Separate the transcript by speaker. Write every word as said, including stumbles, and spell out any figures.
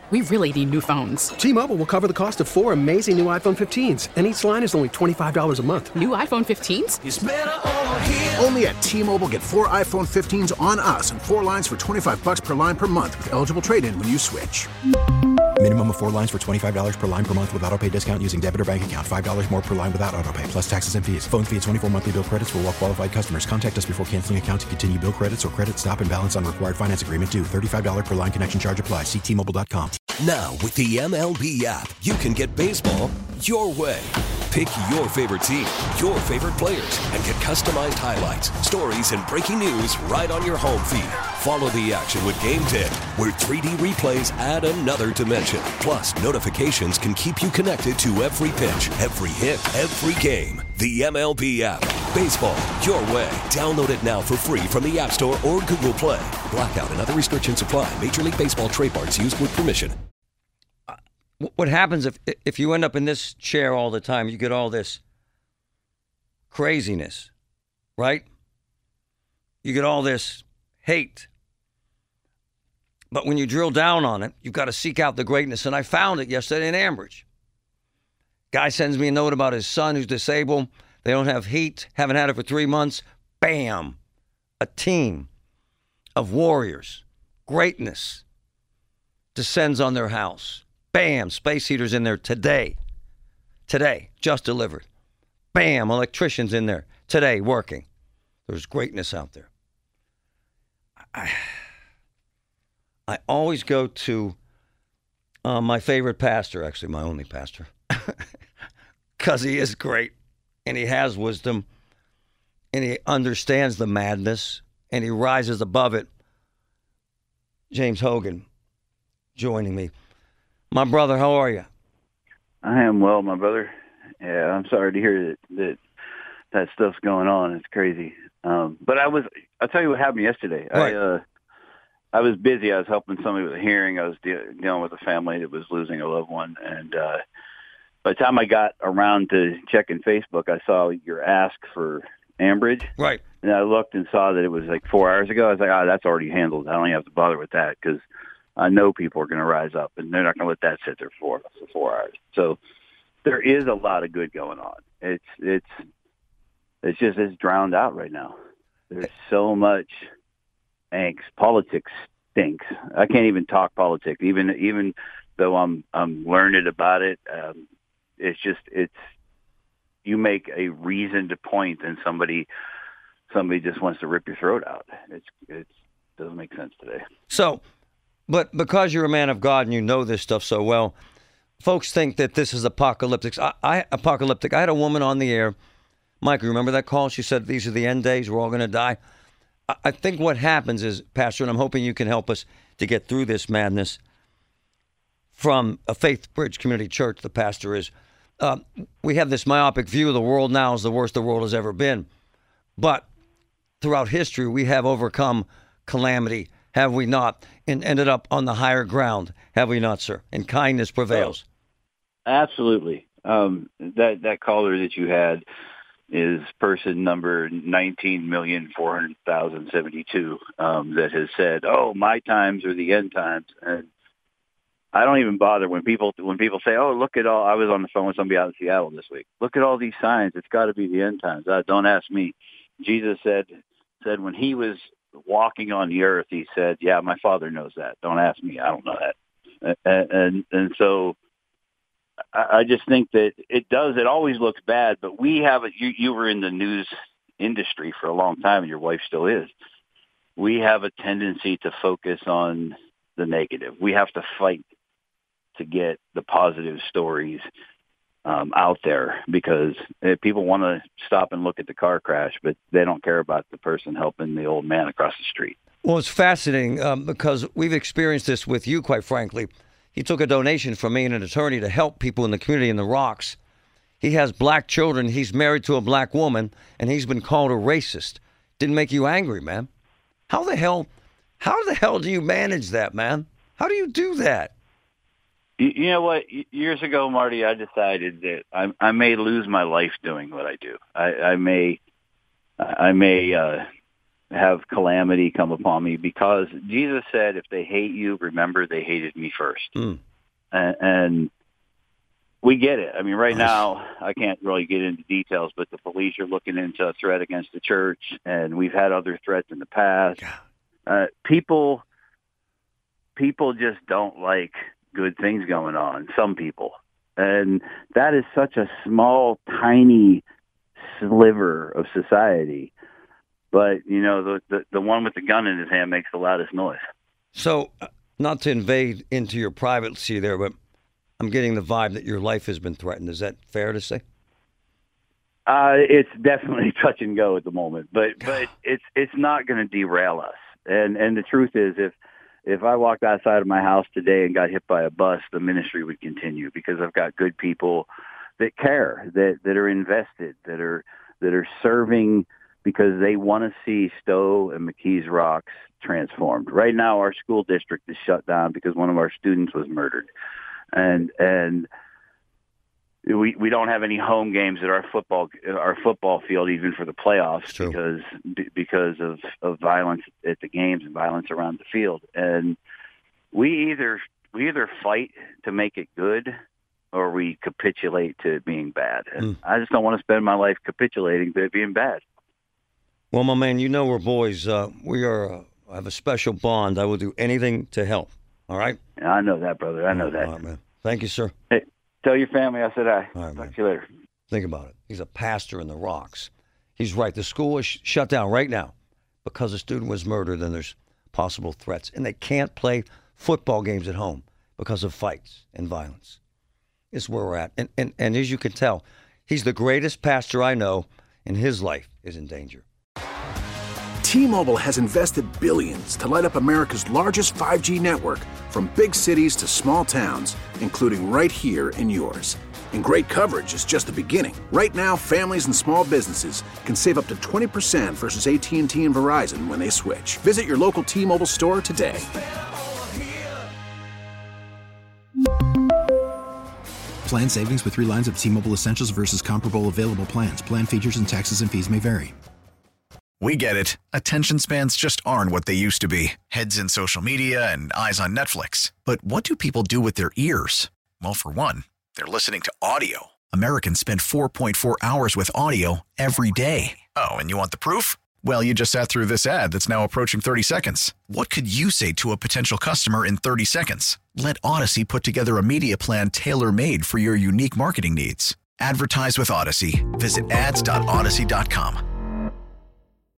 Speaker 1: We really need new phones.
Speaker 2: T-Mobile will cover the cost of four amazing new iPhone fifteens, and each line is only twenty-five dollars a month.
Speaker 1: New iPhone fifteens?
Speaker 3: It's better over here.
Speaker 4: Only at T-Mobile, get four iPhone fifteens on us and four lines for twenty-five dollars per line per month with eligible trade-in when you switch.
Speaker 5: Minimum of four lines for twenty-five dollars per line per month with autopay discount using debit or bank account. five dollars more per line without autopay, plus taxes and fees. Phone fee at twenty-four monthly bill credits for well-qualified customers. Contact us before canceling account to continue bill credits or credit stop and balance on required finance agreement due. thirty-five dollars per line connection charge applies. See T Mobile dot com.
Speaker 3: Now, with the M L B app, you can get baseball your way. Pick your favorite team, your favorite players, and get customized highlights, stories, and breaking news right on your home feed. Follow the action with Game Day, where three D replays add another dimension. Plus, notifications can keep you connected to every pitch, every hit, every game. The M L B app. Baseball your way. Download it now for free from the App Store or Google Play. Blackout and other restrictions apply. Major League Baseball trademarks used with permission.
Speaker 6: What happens if if you end up in this chair all the time? You get all this craziness, right? You get all this hate. But when you drill down on it, you've got to seek out the greatness. And I found it yesterday in Ambridge. Guy sends me a note about his son who's disabled. They don't have heat, haven't had it for three months. Bam! A team of warriors, greatness, descends on their house. Bam! Space heaters in there today. Today, just delivered. Bam! Electricians in there today, working. There's greatness out there. I, I always go to uh, my favorite pastor, actually my only pastor, because he is great, and he has wisdom, and he understands the madness, and he rises above it. James Hogan joining me. My brother, how are you?
Speaker 7: I am well, my brother. Yeah, I'm sorry to hear that that, that stuff's going on. It's crazy. Um, but I was, I'll tell you what happened yesterday.
Speaker 6: Right.
Speaker 7: I uh, I was busy. I was helping somebody with a hearing. I was de- dealing with a family that was losing a loved one. And uh, by the time I got around to checking Facebook, I saw your ask for Ambridge.
Speaker 6: Right.
Speaker 7: And I looked and saw that it was like four hours ago. I was like, oh, that's already handled. I don't even have to bother with that because I know people are going to rise up, and they're not going to let that sit there for for four hours. So there is a lot of good going on. It's it's it's just it's drowned out right now. There's so much angst. Politics stinks. I can't even talk politics, even even though I'm I'm learned about it. Um, it's just it's you make a reasoned point, and somebody somebody just wants to rip your throat out. It's it's doesn't make sense today.
Speaker 6: So. But because you're a man of God and you know this stuff so well, folks think that this is apocalyptic. I, I apocalyptic. I had a woman on the air. Mike, you remember that call? She said, these are the end days. We're all going to die. I, I think what happens is, Pastor, and I'm hoping you can help us to get through this madness from a Faith Bridge Community Church, the pastor is, uh, we have this myopic view of the world now as the worst the world has ever been. But throughout history, we have overcome calamity, have we not, and ended up on the higher ground, have we not, sir? And kindness prevails.
Speaker 7: Oh, absolutely. Um, that that caller that you had is person number nineteen million four hundred thousand seventy-two um, that has said, "Oh, my times are the end times." And I don't even bother when people when people say, "Oh, look at all." I was on the phone with somebody out in Seattle this week. Look at all these signs. It's got to be the end times. Uh, don't ask me. Jesus said said when he was walking on the earth, he said, "Yeah, my Father knows that. Don't ask me. I don't know that." And and, and so I, I just think that it does. It always looks bad, but we have it. You, you were in the news industry for a long time, and your wife still is. We have a tendency to focus on the negative. We have to fight to get the positive stories um, out there because uh, people want to stop and look at the car crash, but they don't care about the person helping the old man across the street.
Speaker 6: Well, it's fascinating um, because we've experienced this with you, quite frankly. He took a donation from me and an attorney to help people in the community in the Rocks. He has black children. He's married to a black woman, and he's been called a racist. Didn't make you angry, man. How the hell, how the hell do you manage that, man? How do you do that?
Speaker 7: You, you know what? Years ago, Marty, I decided that I, I may lose my life doing what I do. I, I may, I may uh, have calamity come upon me, because Jesus said, if they hate you, remember they hated me first.
Speaker 6: Mm.
Speaker 7: And, and we get it. I mean, right now, I can't really get into details, but the police are looking into a threat against the church, and we've had other threats in the past. Uh, people, people just don't like good things going on, some people. And that is such a small, tiny sliver of society. But, you know, the, the, the one with the gun in his hand makes the loudest noise.
Speaker 6: So, uh, not to invade into your privacy there, but I'm getting the vibe that your life has been threatened. Is that fair to say?
Speaker 7: Uh, it's definitely touch and go at the moment, but but it's it's not going to derail us. And and the truth is, if if I walked outside of my house today and got hit by a bus, the ministry would continue, because I've got good people that care, that that are invested, that are that are serving, because they want to see Stowe and McKees Rocks transformed. Right now, our school district is shut down because one of our students was murdered. And and we we don't have any home games at our football our football field, even for the playoffs, because because of, of violence at the games and violence around the field. And we either we either fight to make it good, or we capitulate to it being bad. And mm. I just don't want to spend my life capitulating to it being bad.
Speaker 6: Well, my man, you know we're boys. Uh, we are uh, have a special bond. I will do anything to help. All right?
Speaker 7: Yeah, I know that, brother. I know that.
Speaker 6: All right, man. Thank you, sir.
Speaker 7: Hey, tell your family I said hi.
Speaker 6: All right,
Speaker 7: Talk
Speaker 6: man.
Speaker 7: to you later.
Speaker 6: Think about it. He's a pastor in the Rocks. He's right. The school is sh- shut down right now because a student was murdered, and there's possible threats. And they can't play football games at home because of fights and violence. It's where we're at. And, and, and as you can tell, he's the greatest pastor I know, and his life is in danger.
Speaker 4: T-Mobile has invested billions to light up America's largest five G network, from big cities to small towns, including right here in yours. And great coverage is just the beginning. Right now, families and small businesses can save up to twenty percent versus A T and T and Verizon when they switch. Visit your local T-Mobile store today.
Speaker 5: Plan savings with three lines of T-Mobile Essentials versus comparable available plans. Plan features and taxes and fees may vary.
Speaker 8: We get it. Attention spans just aren't what they used to be. Heads in social media and eyes on Netflix. But what do people do with their ears? Well, for one, they're listening to audio. Americans spend four point four hours with audio every day. Oh, and you want the proof? Well, you just sat through this ad that's now approaching thirty seconds. What could you say to a potential customer in thirty seconds? Let Odyssey put together a media plan tailor-made for your unique marketing needs. Advertise with Odyssey. Visit ads dot odyssey dot com.